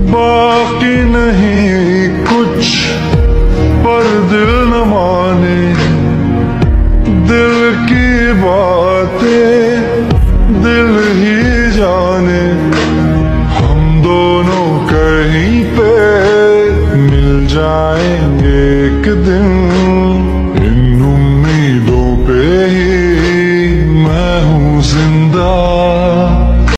बाकी नहीं कुछ पर दिल न माने, दिल की बातें दिल ही जाने। हम दोनों कहीं पे मिल जाएंगे एक दिन।